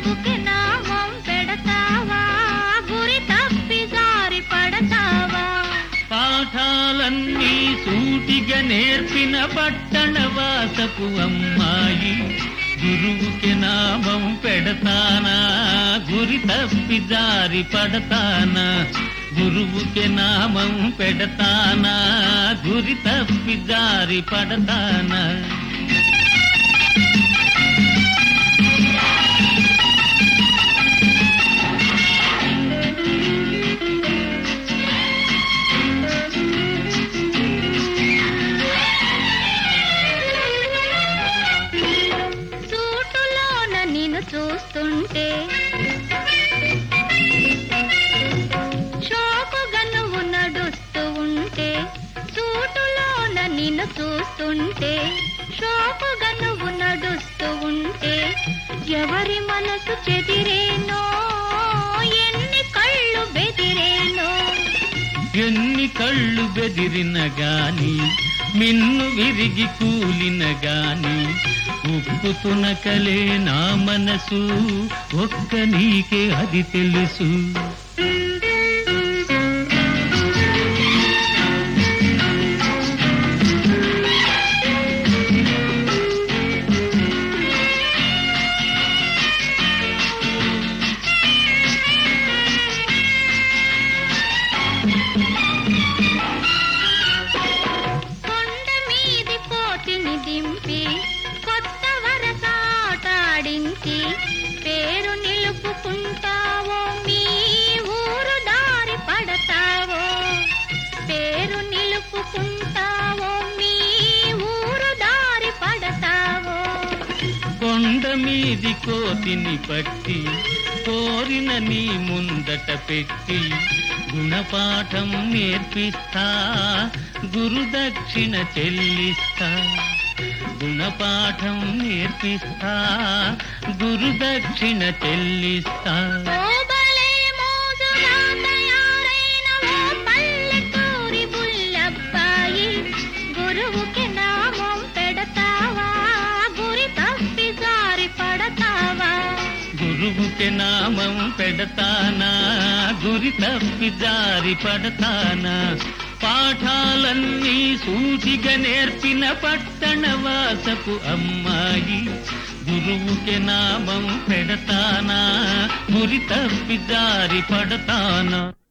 గురువుకి నామం పెడతావా, గురి తప్పి జారి పడతావా? పాఠాలన్నీ సూటిగా నేర్పిన పట్టణవాసపు అమ్మాయి, గురువుకి నామం పెడతానా, గురి తప్పి జారి పడతానా? గురువుకి నామం పెడతానా, గురి తప్పి జారి పడతానా? సూటులోన నిన్ను చూస్తుంటే షోకుగా నువ్వు నడుస్తూ ఉంటే, సూటులోన నిన్ను చూస్తుంటే షోకుగా నువ్వు నడుస్తూ ఉంటే, ఎవరి మనసు చెదిరేనో, ఎన్ని కళ్ళు బెదిరేనో? ఎన్ని కళ్ళు బెదిరిన గాని, మిన్ను విరిగి కూలిన గాని, ఉప్పు తునకలే నా మనసు, ఒక్క నీకే అది తెలుసు. కొండ మీది కోతిని దింపి కొత్త వరసాటాడించి, పేరు నిలుపుకుంటావో మీ ఊరు దారి పడతావో? పేరు నిలుపుకుంటావో మీ ఊరు దారి పడతావో? కొండ మీది కోతిని పట్టి కోరిన నీ ముందట పెట్టి, గుణపాఠం నేర్పిస్తా, గురుదక్షిణ చెల్లిస్తా. గుణపాఠం నేర్పిస్తా, గురుదక్షిణ చెల్లిస్తా. ఓ భలే మోజుగా తయారైన ఓ పల్లెటూరి బుల్లబ్బాయి, గురువుకి నామం పెడతావా, గురి తప్పి జారి పడతావా? గురువుకి నామం పెడతానా, గురి తప్పి జారి పడతానా? పాఠాలన్నీ సూటిగా నేర్పిన పట్టణవాసపు అమ్మాయి, గురువుకి నామం పెడతానా, గురి తప్పి జారి పడతానా?